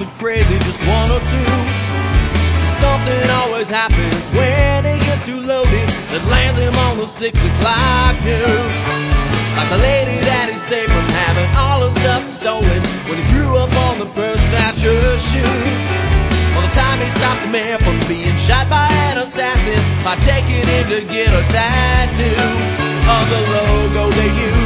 too crazy, just one or two. Something always happens when he gets too loaded that lands him on the 6 o'clock news. Like the lady that he saved from having all her stuff stolen when he threw up on the first batch of shoes. By the time he stopped the man from being shot by an assassin by taking him to get a tattoo of the logo they use.